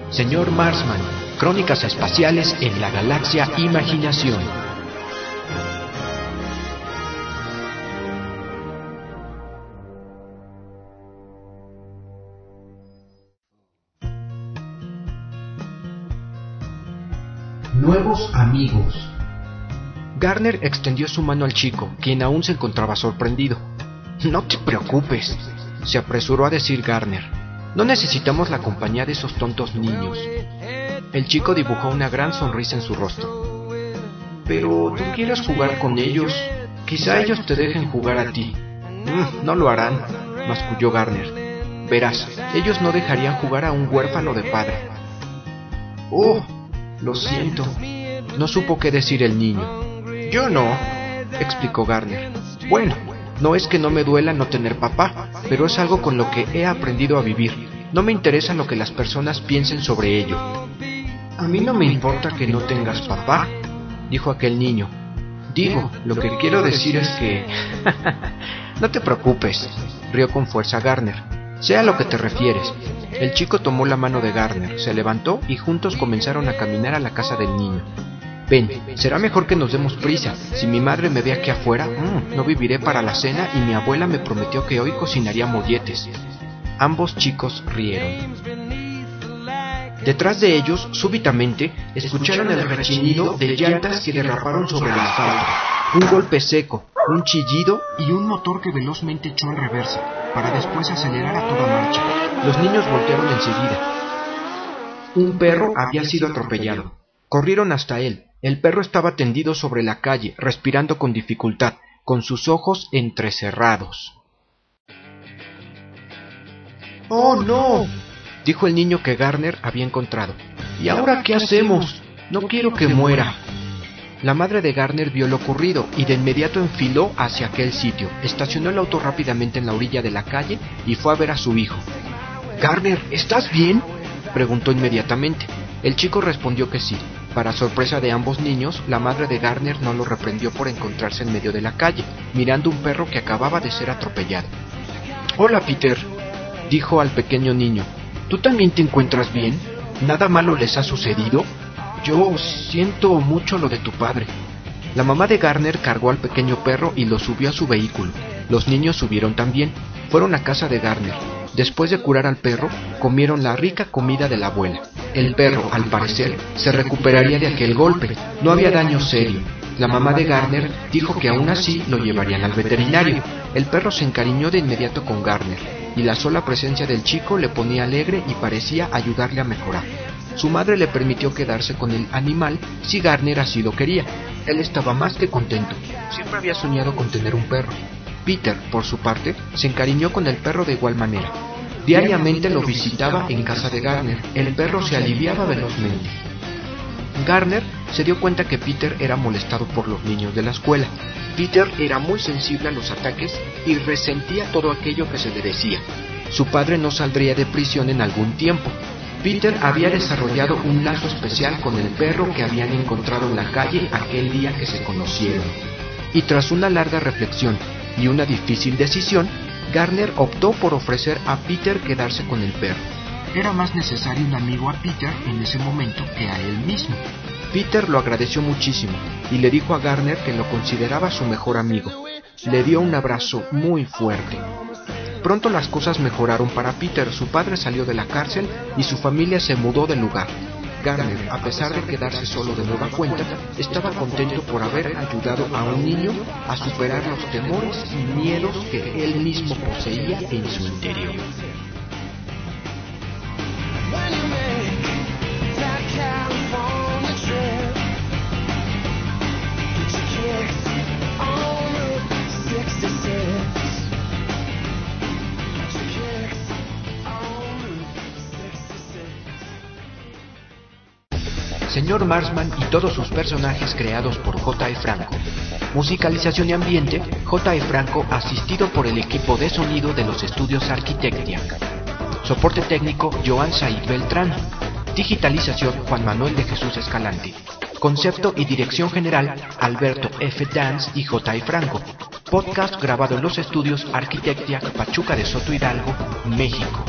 Señor Marsman, Crónicas espaciales en la galaxia Imaginación. Nuevos amigos. Garner extendió su mano al chico, quien aún se encontraba sorprendido. No te preocupes, se apresuró a decir Garner. No necesitamos la compañía de esos tontos niños. El chico dibujó una gran sonrisa en su rostro. Pero tú quieres jugar con ellos. Quizá ellos te dejen jugar a ti. No lo harán, masculló Garner. Verás, ellos no dejarían jugar a un huérfano de padre. Oh, lo siento. No supo qué decir el niño. Yo no, explicó Garner. Bueno, no es que no me duela no tener papá, pero es algo con lo que he aprendido a vivir. No me interesa lo que las personas piensen sobre ello. A mí no me importa que no tengas papá, dijo aquel niño. Digo, lo que quiero decir es que... No te preocupes, rió con fuerza Garner. Sé a lo que te refieres. El chico tomó la mano de Garner, se levantó y juntos comenzaron a caminar a la casa del niño. Ven, será mejor que nos demos prisa. Si mi madre me ve aquí afuera, no viviré para la cena y mi abuela me prometió que hoy cocinaría molletes. Ambos chicos rieron. Detrás de ellos, súbitamente, escucharon el rechinido de llantas que derraparon sobre el asfalto. Un golpe seco, un chillido y un motor que velozmente echó en reversa, para después acelerar a toda marcha. Los niños voltearon enseguida. Un perro había sido atropellado. Corrieron hasta él. El perro estaba tendido sobre la calle, respirando con dificultad, con sus ojos entrecerrados. ¡Oh, no!, dijo el niño que Garner había encontrado. ¿Y ahora qué hacemos? No quiero que muera. La madre de Garner vio lo ocurrido y de inmediato enfiló hacia aquel sitio. Estacionó el auto rápidamente en la orilla de la calle y fue a ver a su hijo. «Garner, ¿estás bien?», preguntó inmediatamente. El chico respondió que sí. Para sorpresa de ambos niños, la madre de Garner no lo reprendió por encontrarse en medio de la calle, mirando un perro que acababa de ser atropellado. «Hola, Peter», dijo al pequeño niño. «¿Tú también te encuentras bien? ¿Nada malo les ha sucedido? Yo siento mucho lo de tu padre». La mamá de Garner cargó al pequeño perro y lo subió a su vehículo. Los niños subieron también. Fueron a casa de Garner. Después de curar al perro, comieron la rica comida de la abuela. El perro, al parecer, se recuperaría de aquel golpe. No había daño serio. La mamá de Garner dijo que aún así lo llevarían al veterinario. El perro se encariñó de inmediato con Garner, y la sola presencia del chico le ponía alegre y parecía ayudarle a mejorar. Su madre le permitió quedarse con el animal si Garner así lo quería. Él estaba más que contento. Siempre había soñado con tener un perro. Peter, por su parte, se encariñó con el perro de igual manera. Diariamente lo visitaba en casa de Garner. El perro se aliviaba velozmente. Garner se dio cuenta que Peter era molestado por los niños de la escuela. Peter era muy sensible a los ataques y resentía todo aquello que se le decía. Su padre no saldría de prisión en algún tiempo. Peter había desarrollado un lazo especial con el perro que habían encontrado en la calle aquel día que se conocieron. Y tras una larga reflexión y una difícil decisión, Garner optó por ofrecer a Peter quedarse con el perro. Era más necesario un amigo a Peter en ese momento que a él mismo. Peter lo agradeció muchísimo y le dijo a Garner que lo consideraba su mejor amigo. Le dio un abrazo muy fuerte. Pronto las cosas mejoraron para Peter. Su padre salió de la cárcel y su familia se mudó del lugar. Garner, a pesar de quedarse solo de nueva cuenta, estaba contento por haber ayudado a un niño a superar los temores y miedos que él mismo poseía en su interior. Señor Marsman y todos sus personajes creados por J.E. Franco. Musicalización y ambiente, J.E. Franco asistido por el equipo de sonido de los estudios Arquitectia. Soporte técnico, Joan Said Beltrán. Digitalización, Juan Manuel de Jesús Escalante. Concepto y dirección general, Alberto F. Danz y J.E. Franco. Podcast grabado en los estudios Arquitectia, Pachuca de Soto Hidalgo, México.